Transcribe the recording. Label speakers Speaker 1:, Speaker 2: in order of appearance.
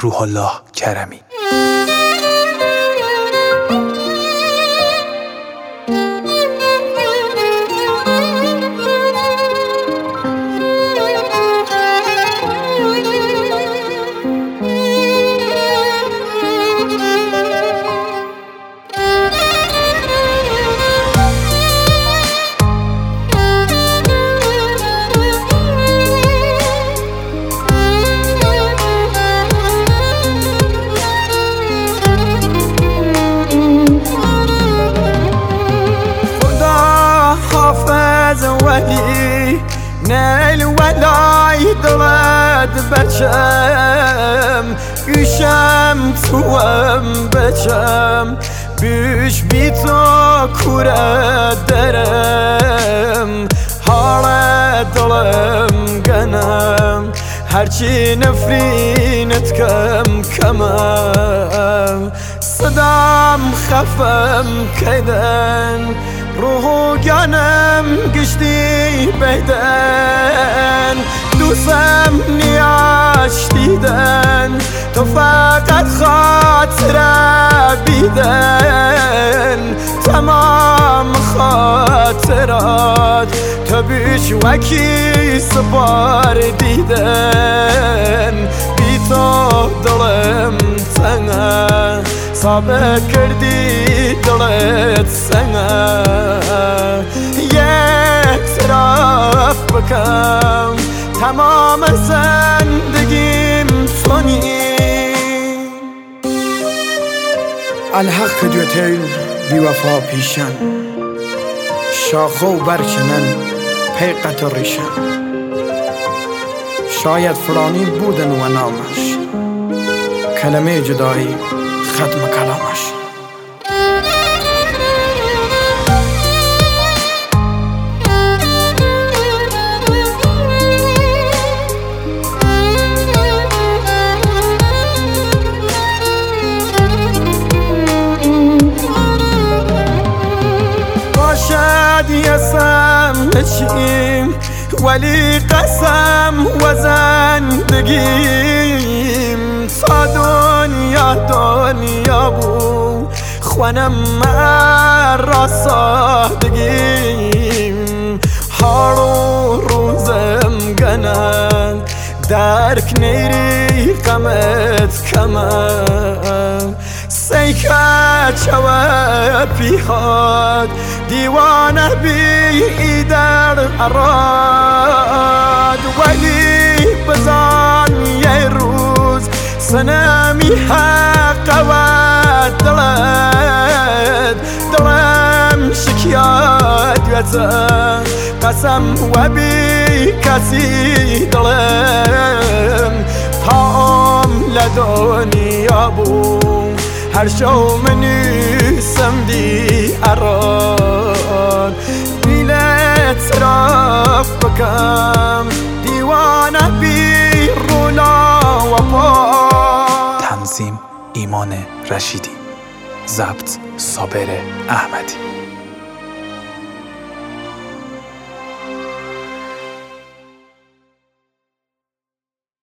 Speaker 1: روح الله کرمی.
Speaker 2: ولی نیل ولای دلت بچم گوشم توام بچم بیش بی تو کوره درم حال دلم گنم هرچی نفرینت کمم صدام خفم کیدن روح و جانم گشتی بیدن دوستم نیاش دیدن تو فقط خاطره بیدن تمام خاطرات تو بیش وکی سپار دیدن بی تو دلم تنگه صابه کردی دلت سنگه اعتراف بکن تمام زندگیم تونی
Speaker 3: الحق دیوتیل بی وفا پیشن شاخه و برچنن پیقت و ریشن شاید فلانی بودن و نامش کلمه جدایی ختم کلامش
Speaker 2: باشد یسم نشیم ولی قسم و زندگیم تا دنیا بو خوانم مرا سادگیم هارو روزم گنن درک نیری قمت کمم سیکه چوه پیهاد دیوانه بی در اراد ولی بزن یه روز سنمی حق و دلم شکیات یتم قسم و بی کسی دلم تام لدنیا بوم هر شو منی سمدی اران بیلت راف بکم دیوانه بی رولا و پا.
Speaker 1: تنظیم ایمان رشیدی، ضبط صابر احمدی.